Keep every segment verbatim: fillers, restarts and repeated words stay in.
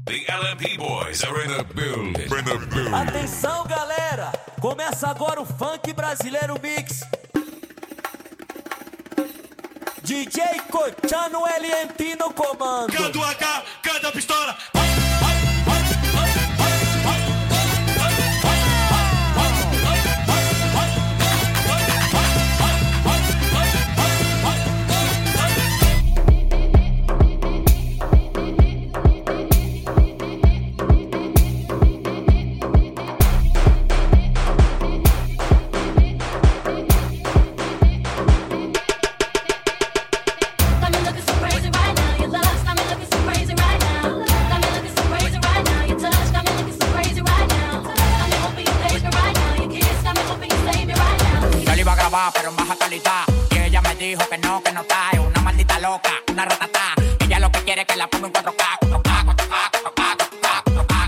The L M P boys are in the building. In the building. Atenção, galera! Começa agora o Funk Brasileiro Mix. D J Cochano L M P no comando. Canta o A K, canta a pistola. Pero en baja calidad. Y ella me dijo que no, que no está. Es una maldita loca, una ratatá. Ella lo que quiere es que la ponga en cuatro K, cuatro K, cuatro K, cuatro K, cuatro K,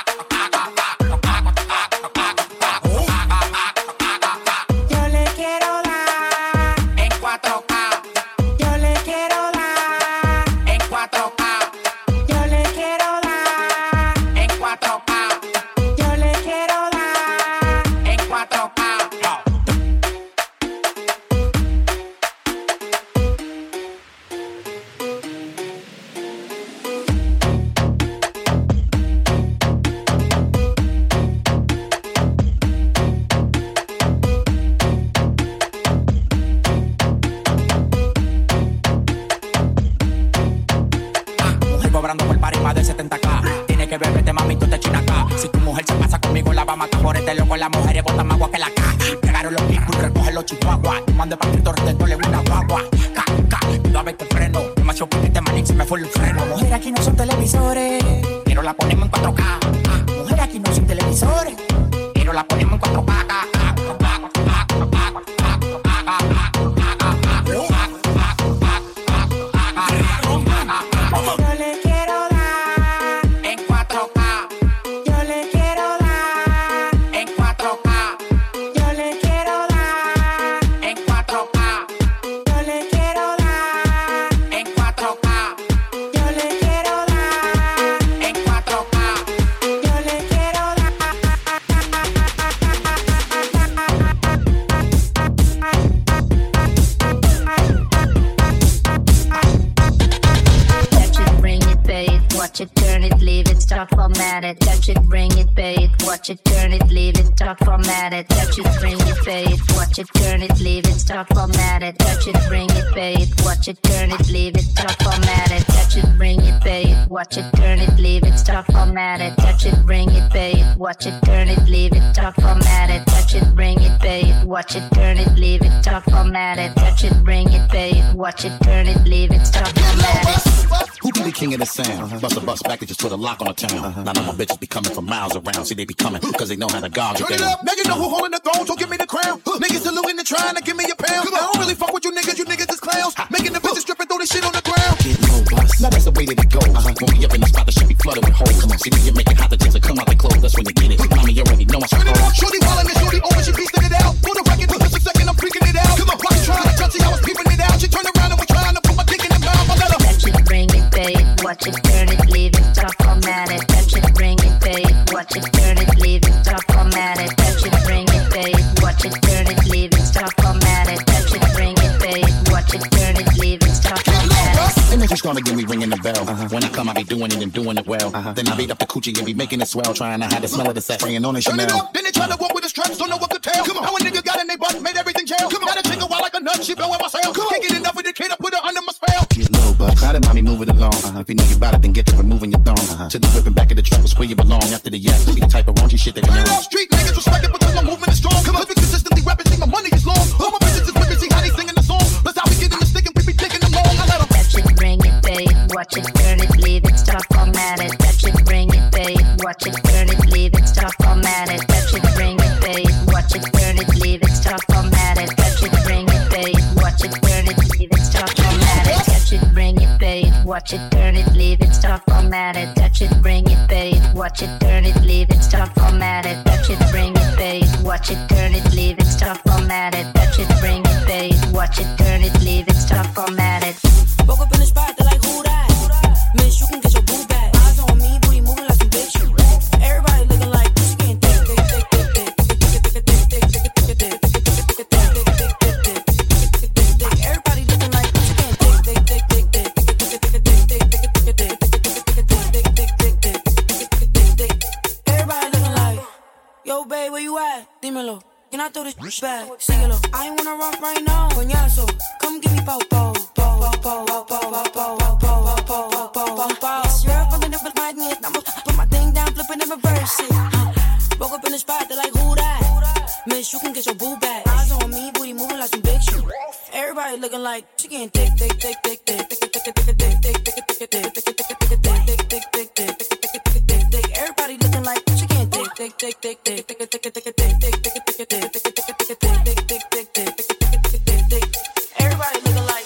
yo le quiero dar en cuatro K. Yo le quiero dar En cuatro K. Yo le quiero dar En cuatro K. Yo le quiero dar En cuatro K. Cobrando por par y más de setenta K. Tiene que beberte, mami, tú te chinas acá. Si tu mujer se pasa conmigo, la va a matar por este loco. Las mujeres botan más agua que la K. Pegaron los picos y recogen los chihuahuas. No mande pa' Cristo Redentor, le una guagua. K, K, cuidado a ver que freno. Demasiado piquete, manín, se me fue el freno. Mujer, aquí no son televisores, Pero la ponemos en cuatro K. mujer, aquí no son televisores. Pero la ponemos en cuatro K. Yo le quiero dar En cuatro K. Yo le quiero dar En cuatro K. Yo le quiero dar En cuatro K. Yo le quiero dar En cuatro K. Yo le quiero dar En cuatro K. Yo le quiero dar Touch it, bring it, pay it, watch it, turn it, leave it, start formatted. Touch it, bring it, pay it, watch it, turn it, leave it, start formatted. Touch it, bring it, pay it, watch it, turn it, leave it, start formatted. Touch it, bring it, pay it, watch it, turn it, leave it, start formatted. Touch it, bring it, pay it, watch it, turn it, leave it, start formatted. Touch it, bring it, pay it, watch it, turn it, leave it, start formatted. Touch it, bring it, pay it, watch it, turn it, leave it, start formatted. Touch it, bring it, pay it, watch it, turn it, leave it, start formatted. Who be the king of the sound? Uh-huh. Bust a bus back, they just put a lock on the town. Uh-huh. Now, my bitches be coming from miles around. See, they be coming, cause they know how to gouge. Turn it up, now you know who holding the throne, so give me the crown. Huh. Niggas saluting and trying to give me a pound. I don't really fuck with you niggas, you niggas is clowns. Ha. Making the bitches strip and throw this shit on the ground. Get low, bus. Now that's the way that it goes. Uh-huh. When we up in the spot, the shit be flooded with holes. Come on, see, when you make it hot, the things that come out the clothes. That's when you get it. Mommy, you already know I'm Turn it up, supposed. shorty wildin' and shorty over, she piecing it out. For the record, just a second, I'm freaking it out. Come on, watch trying to touch it, I was peeping it out. She turned around and was trying to put my dick in the mouth. I let her Touch it, bring it, pay it, watch it, turn it, leave it, start formatted. Touch it, bring it, pay it, watch it, turn it, leave it, start formatted. Touch it, bring it, pay it, watch it, turn it, leave it, start formatted. Touch it, bring it, pay it, watch it, turn it, leave it, start formatted. And if you're gonna give me ringing the bell, uh-huh. When I come, I be doing it and doing it well. Uh-huh. Then I beat up the coochie and be making it swell, trying to hide the smell of the set, spraying on the turn it Chanel. up, then they try to walk with the straps, don't know what to tell. Come on, how a nigga got in they butt, made everything jail. Come on, gotta take a while like a nut, she blowing my sail. Can't get enough of the kid, I put her under my spell. Get low, but how did mommy move it along? Uh-huh. If you know you about it, then get to removing your thong. Uh-huh. To the whipping back of the truck was where you belong. After the yak, be the type of raunchy shit that you Turn it know. up, street niggas respect it because my movement is strong. Come on, we consistently rapping, see my money is long. All my bitches is with me, see how they singing the song. That's how we get in the stick and we be taking them long. I let them Touch it, bring it, pay it, watch it, turn it, leave it, start formatted. Touch it, bring it, pay it, watch it, turn it, leave it, start formatted. Touch it, bring it, pay it, watch it, turn it, leave it, start formatted. Touch it, bring it, pay it, watch it, turn it, leave it, start formatted. Touch it, bring it, pay it, watch it, turn it, leave it, start formatted. Touch it, bring it, pay it, watch it, turn it, leave it, start formatted. Touch it, bring it, pay it, watch it, turn it, leave it, start formatted. Touch it, bring it, pay it, watch it, turn it, leave it, start formatted. Woke up in the spot, they're like, who that? Miss, you can get your boo back. Eyes on me, booty moving I throw this back. Síguelo, I ain't wanna rock right now. Coñazo, come give me po po po po po po po po po po po po po. You're pulling up with magnet. I'ma put my thing down, flip it and reverse it. Woke up in the spot, they're like, who that? Miss, you can get your boo back. Eyes on me, booty moving like some big shit. Everybody looking like she getting thick, thick, thick, thick, thick, thick, thick, thick, thick, thick, thick, thick, thick, thick, thick, thick, thick, thick. Everybody looking like she getting thick, thick, thick, thick, thick, thick, thick, thick, thick, thick, thick, thick, thick, thick, thick, thick. Everybody looking like.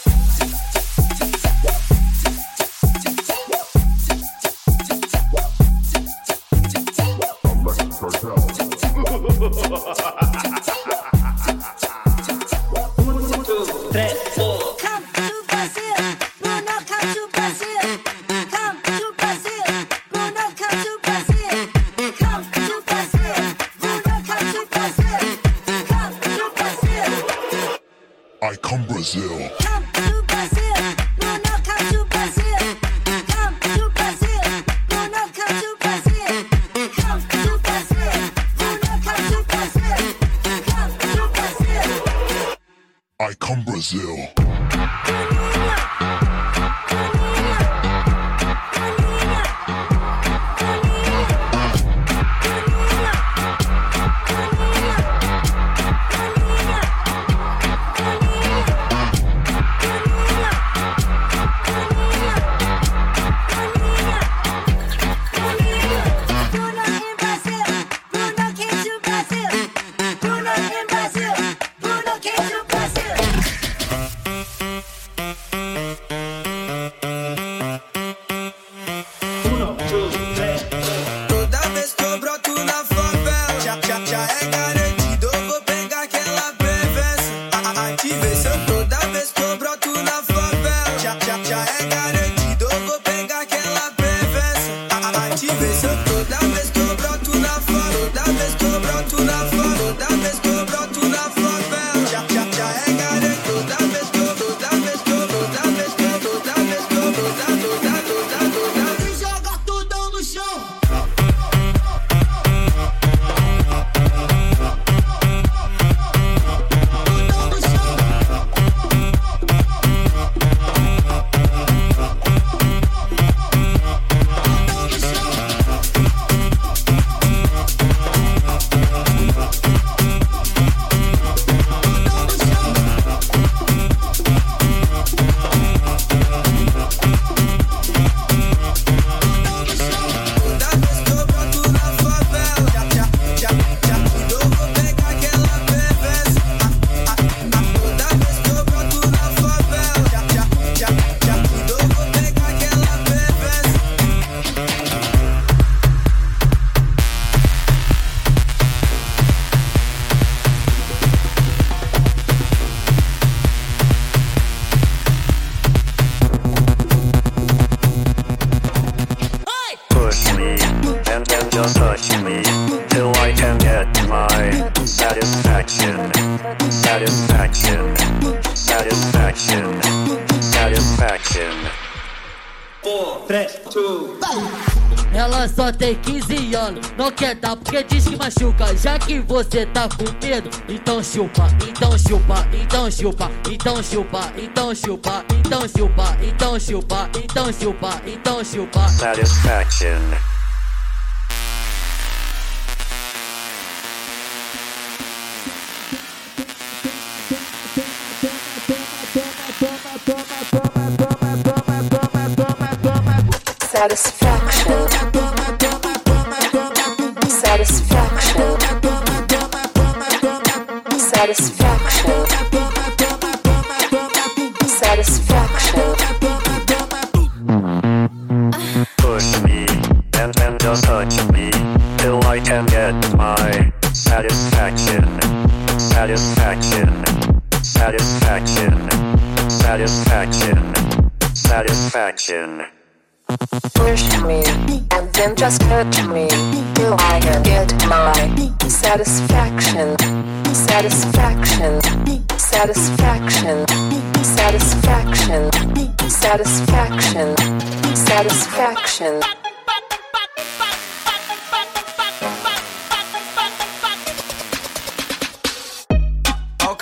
I come Brazil. Come to Brazil, Bruno, come to Brazil. Come to Brazil, Bruno, come to Brazil. Come to Brazil, Bruno, come to Brazil. Come to Brazil. I come Brazil. Ela só tem quinze anos, não quer dar porque diz que machuca. Já que você tá com medo, então chupa, então chupa, então chupa, então chupa, então chupa, então chupa, então chupa, então chupa, então chupa. Satisfaction. Satisfaction. Satisfaction. Satisfaction. Satisfaction. Push me and then just touch me till I can get my satisfaction. Satisfaction. Satisfaction. Satisfaction. Satisfaction. Push me and then just touch me till I can get my satisfaction. Satisfaction. Satisfaction. Satisfaction. Satisfaction. Satisfaction.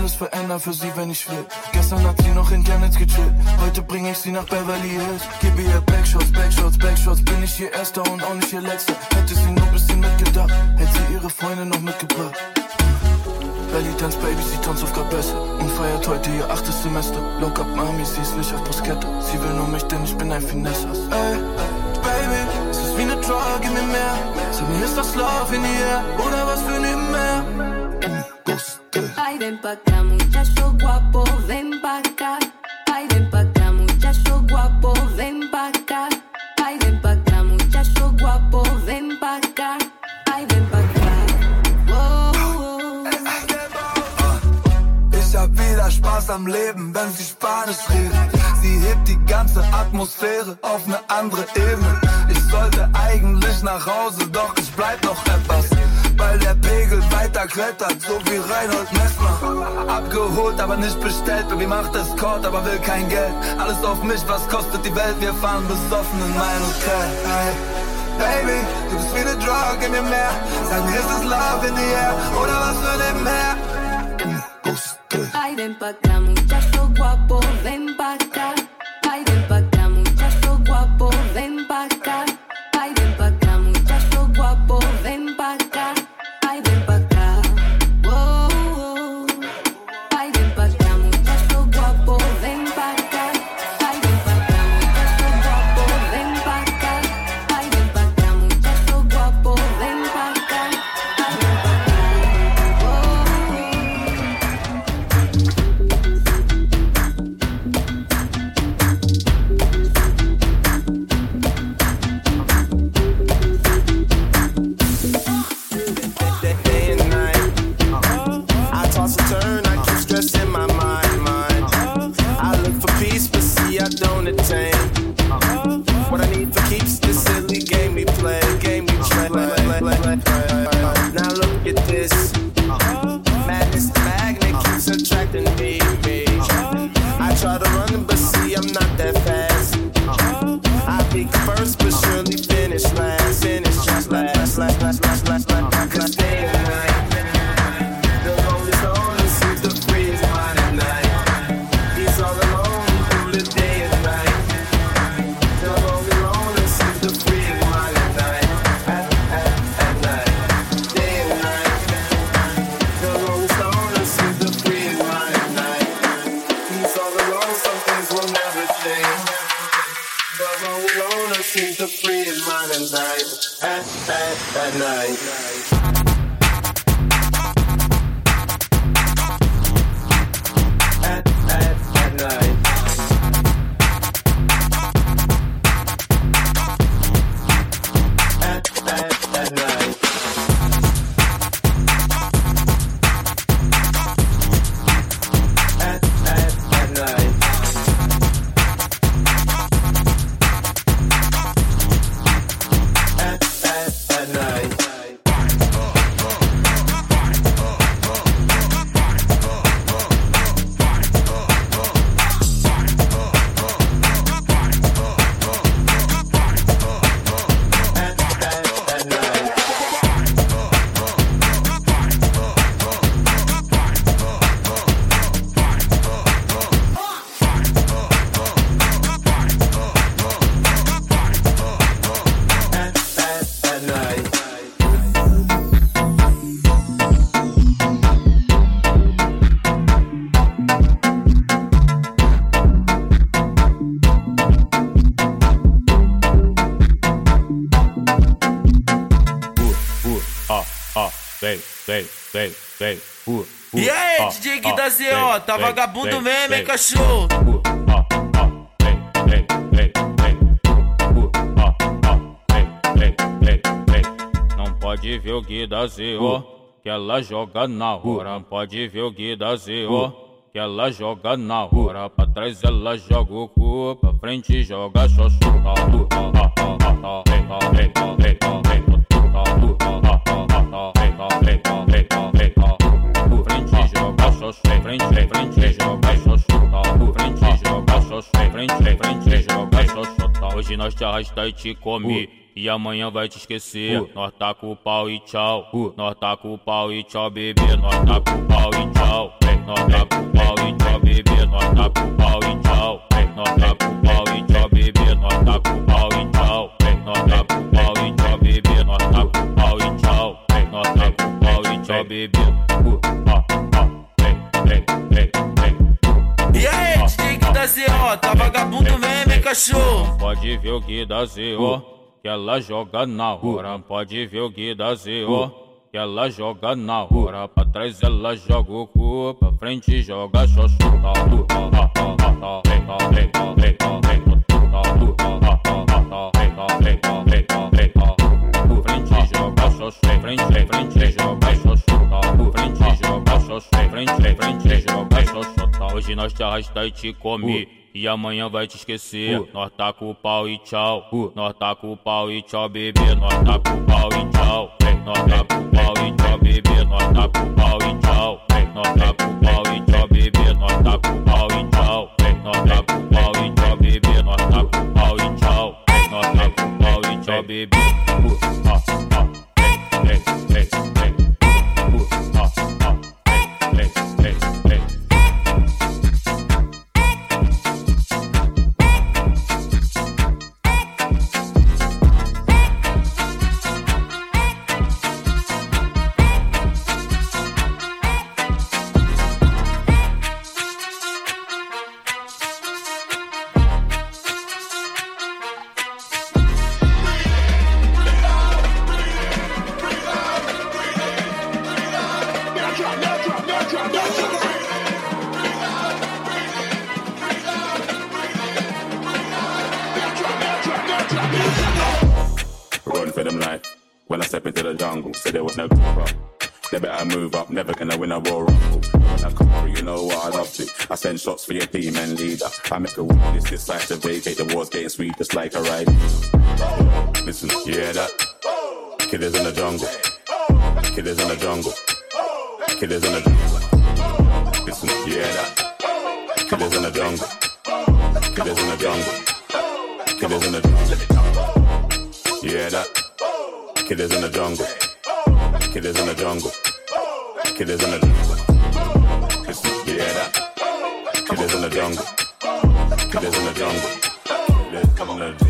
alles verändern für sie, wenn ich will. Gestern hat sie noch in Chemnitz gechillt, heute bring ich sie nach Beverly Hills. Gebe ihr Backshots, Backshots, Backshots, bin ich ihr Erster und auch nicht ihr Letzter. Hätte sie nur ein bisschen mitgedacht, hätte sie ihre Freunde noch mitgebracht. Belly Dance Baby, sie tanzt auf Kabesse und feiert heute ihr achtes Semester. Lock up Mami, sie ist nicht auf Bruschetta, sie will nur mich, denn ich bin ein Finessers. Ey, Baby, es ist wie ne Drug, gib mir mehr. Sag mir, ist das Love in the air oder was für nebenher? Ay, ven pa' acá, muchacho guapo, ven pa' acá. Ay, ven pa' acá, muchacho guapo, ven pa' acá. Ay, ven pa' acá, muchacho guapo, ven pa' acá. Ay, ven pa' acá. Oh, oh. Ich hab wieder Spaß am Leben, wenn sie Spanisch redet. Sie hebt die ganze Atmosphäre auf ne andere Ebene. Ich sollte eigentlich nach Hause, doch ich bleib noch etwas, weil der Pegel weiter klettert, so wie Reinhold Messner. Abgeholt, aber nicht bestellt, Baby macht Escort, aber will kein Geld. Alles auf mich, was kostet die Welt, wir fahren besoffen in mein Hotel. Hey, Baby, du bist wie ne Drug, gib mir mehr. Sag mir, ist das Love in the air oder was für nebenher? Ay, ven pa' acá, muchacho guapo, ven pa' acá. Ay, ven pa' acá, muchacho guapo, ven pa' acá. Ay, ven pa' acá, muchacho guapo, ven pa' acá. Ay, ven pa' acá. Oh, oh. Ay, ven pa' acá, muchacho guapo, ven pa' acá. Ay, ven pa' acá, muchacho guapo, ven pa' acá. Ay, ven pa' acá, muchacho guapo, ven pa' acá. Ay, ven pa' acá. Oh, E aí, D J Gui da Z O, tá vagabundo mesmo, hein, cachorro? Não pode ver o Gui da Z O, que ela joga na hora. Não pode ver o Gui da Z O, que ela joga na hora. Pra trás ela joga o cu, pra frente joga xoxu. Frente joga xoxu, frente, frente joga xoxu. Frente joga xoxu, frente, frente joga xoxu. Hoje nós te arrasta e te come, e amanhã vai te esquecer. Nós tá com o pau e tchau, nós tá com o pau e tchau, bebê. Nós tá com o pau e tchau. nós tá com pau e tchau, bebê, nós tá com pau e tchau. Nós tá com pau e tchau, bebê, nós tá com pau e tchau. Nós tá com pau e tchau, bebê, nós tá com pau e tchau. Nós tá com pau e tchau, bebê. E aí, D J Gui da Z O, tá vagabundo mesmo, hein, cachorro? Pode ver o Gui da Z O, que ela joga na hora. Pode ver o Gui da Z O, que ela joga na hora. Pra trás ela joga o cu, pra frente joga xoxo. Frente joga xoxo, frente, frente joga xoxo. Frente joga xoxo, frente, frente joga xoxo. Hoje nós te arrasta e te come, e amanhã vai te esquecer. Nós tá com o pau e tchau. Nós tá com o pau e tchau, bebê. Nós tá com o pau e tchau. Nós tá com o pau e tchau, bebê. Nós tá com o pau e tchau. Nós tá com o pau e tchau, bebê. Nós tá com o pau e tchau. Nós tá com o pau e tchau, bebê. Nós tá com o pau e tchau. Nós tá com o pau e tchau, bebê. Run for them life. When I step into the jungle, said there was no keeper. They better move up, never gonna win a Royal Rumble. When I come through, you know what I love to. I send shots for your team and leader. I make a witness decide to vacate. The war's getting sweet just like a ride. Listen, you hear that? Killers in the jungle. Killers in the jungle. Killers in the jungle. Listen, you hear that? Killers in the jungle. Killers in the jungle. Killers in the jungle. You hear that? Killers in the jungle. Killers in the jungle. Killers in the jungle. Listen, you hear that? Killers in the jungle. Killers in the jungle. Killers in the jungle.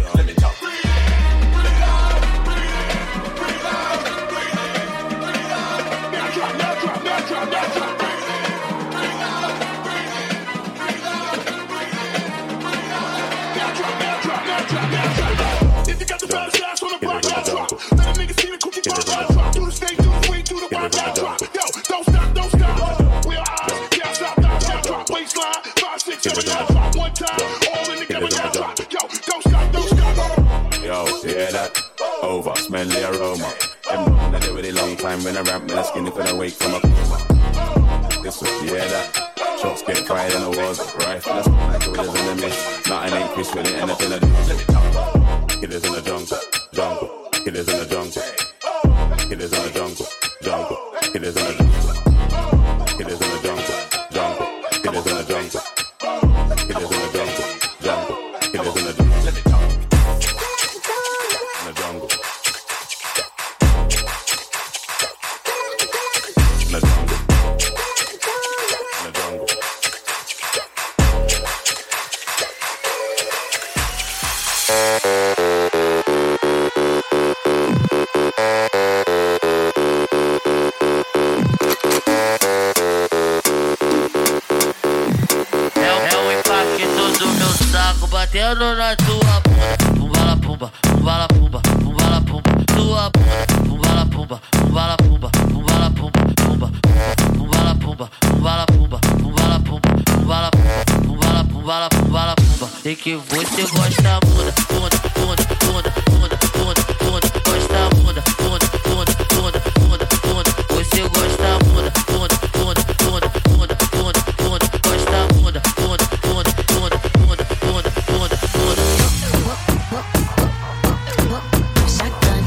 Yo, you hear that? Over, smell the aroma. Them man did it really long time when I ramp with a skinny couldn't wake from a coma. Listen, you hear that? Shots get fired in the walls, rifle that's like a killers in the mist. Nothing ain't Chris with it, anything to do. Killers in the jungle, jungle. Killers in the jungle. Killers in the jungle, jungle. Killers in the jungle. Killers in the jungle, jungle. Killers in the jungle. Killers in the jungle, jungle. Killers in the jungle. In the jungle. In the jungle. In the jungle. Batendo na tua bunda, pumba la pumba, pumba la pumba, pumba la pumba, tua bunda, pumba la pumba, pumba la pumba, pumba la pumba, pumba, pumba la pumba, pumba la pumba, pumba la pumba, pumba la pumba, pumba la pumba, la pumba la pumba. Sei que você gosta bunda, bunda, bunda, bunda, bunda, bunda, bunda, gosta bunda, bunda, bunda, bunda, bunda, bunda, você gosta bunda, bunda, bunda, bunda, bunda, bunda, bunda, gosta bunda, bunda, bunda, bunda, bunda, bunda, bunda, bunda. Shotgun,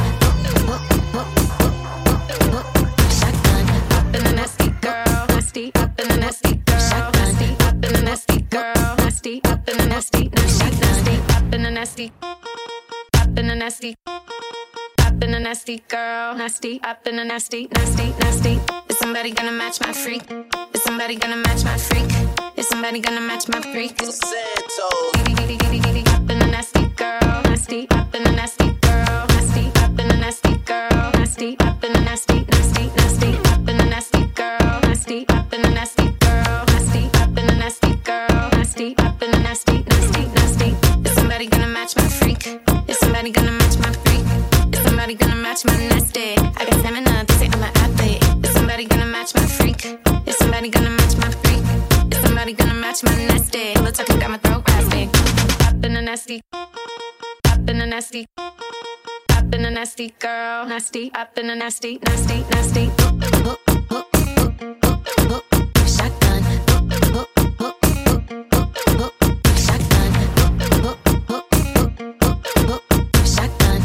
shotgun, up in the nasty girl, nasty, up in the nasty girl, nasty, up in the nasty girl, nasty, up in the nasty, nasty, nasty, up in the nasty, up in the nasty. Up in the nasty girl, nasty, up in the nasty, nasty, nasty. Is somebody gonna match my freak? Is somebody gonna match my freak? Is somebody gonna match my freak? Santos. Giddy, giddy, giddy, giddy, up in the nasty girl, nasty, up in the nasty girl, nasty, up in the nasty girl, nasty, up in the nasty, nasty, nasty, up in the nasty girl, nasty, up in the nasty girl, nasty, up in the nasty girl, nasty, up in the nasty, nasty, nasty. Is somebody gonna match my freak? Is somebody gonna match my freak? Is somebody gonna match my nasty? I got stamina, they say I'm an athlete. Is somebody gonna match my freak? Is somebody gonna match my freak? Is somebody gonna match my nasty? All the talking got my throat raspy. Up in the nasty, up in the nasty, up in the nasty girl, nasty, up in the nasty, nasty, nasty. Shotgun, shotgun, shotgun,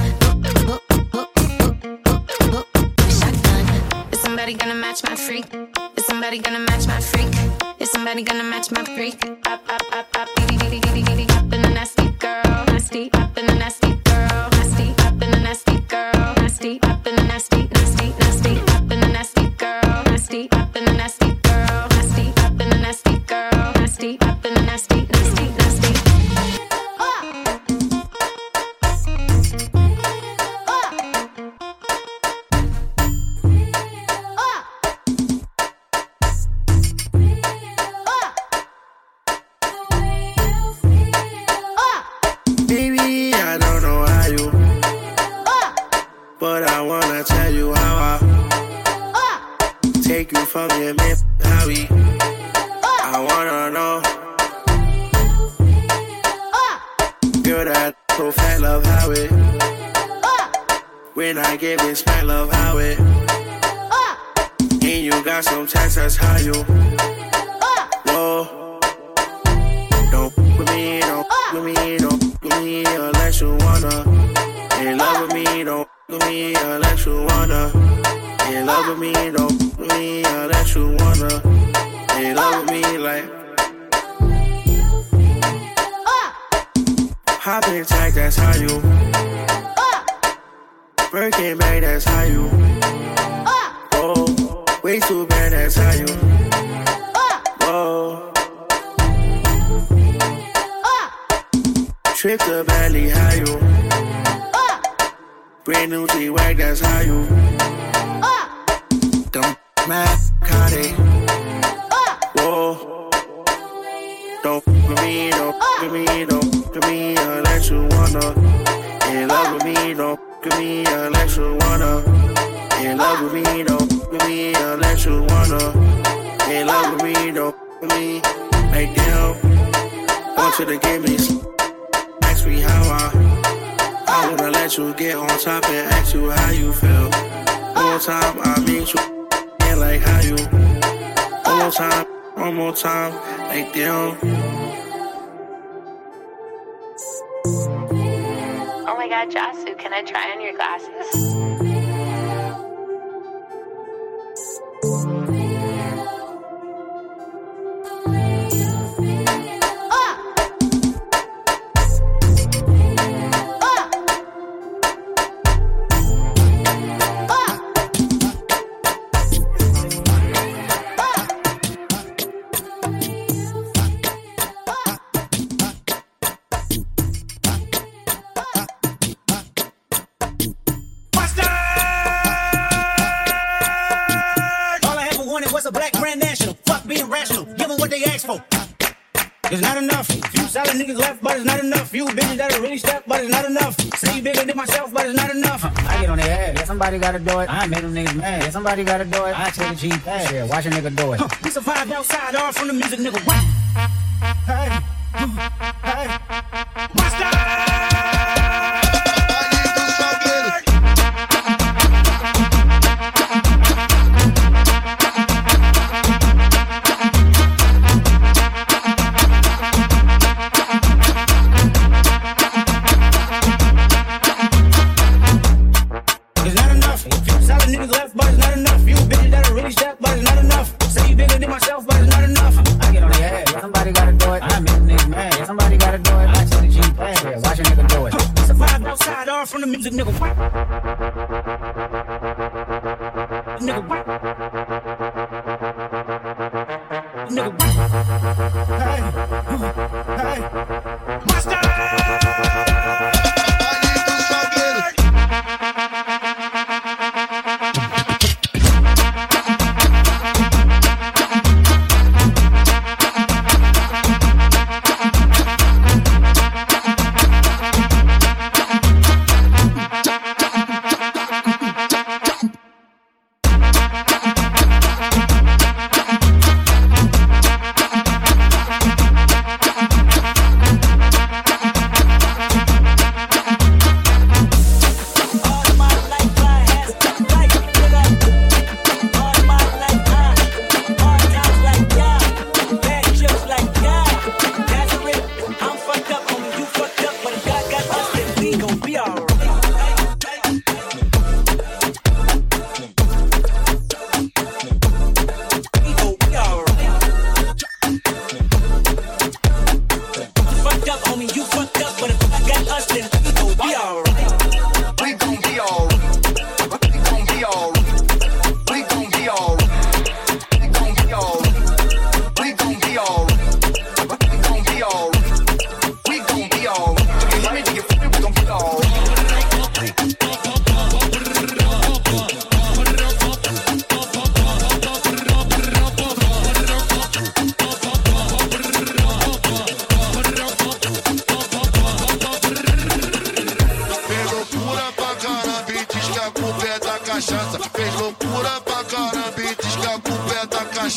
shotgun. Is somebody gonna match my freak? Is somebody gonna match my freak? Is somebody gonna match my freak? Up, up, up, up, giddy, giddy, giddy, giddy, up in the nasty girl, nasty, up in the nasty girl, nasty, up in the nasty girl, nasty, up in the nasty, nasty, nasty, up in the nasty girl, nasty, up in the nasty girl, nasty, up in the nasty girl, nasty, up in the nasty, nasty, nasty. Baby, I don't know how you, but I wanna tell you how I take you from your man, how we. I wanna know, girl, that so fat love how it. When I give it smack love how it. And you got some tats, that's how you. Whoa, don't with me, don't with me, don't with me unless you wanna. In love with me, don't with me unless you wanna. In love with me, don't with me unless you wanna. In love with me like. Hop in tag, that's how you. Birkin bag, that's how you. Oh, way too bad, that's how you. Oh. Trip to Bali, how you? Brand new G-Wag, that's how you. Don't mad, Cardi. Whoa. Don't with me, don't with me, don't with me unless you wanna. In love with me, don't with me unless you wanna. In love with me, don't with me unless you wanna. In love with me, don't with me. Like damn, want you to give me some. Ask me how I, I wanna let you get on top and ask you how you feel. One more time, I meet you, and like how you. One more time, one more time, like damn. Oh my god, Jasu, can I try on your glasses? It's not enough. Few solid niggas left, but it's not enough. Few bitches that'll really step, but it's not enough. Say bigger than myself, but it's not enough. I get on their head. Yeah, somebody gotta do it. I made them niggas mad. Yeah, somebody gotta do it. I take a cheap pass. Yeah, watch a nigga do it. Huh. We survived outside, all from the music, nigga. What? Hey, hey, what's that?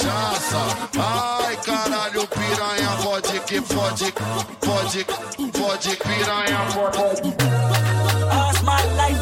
cachaça. Ai, caralho, piranha, pode que pode, pode, pode, piranha, pode. Ask my life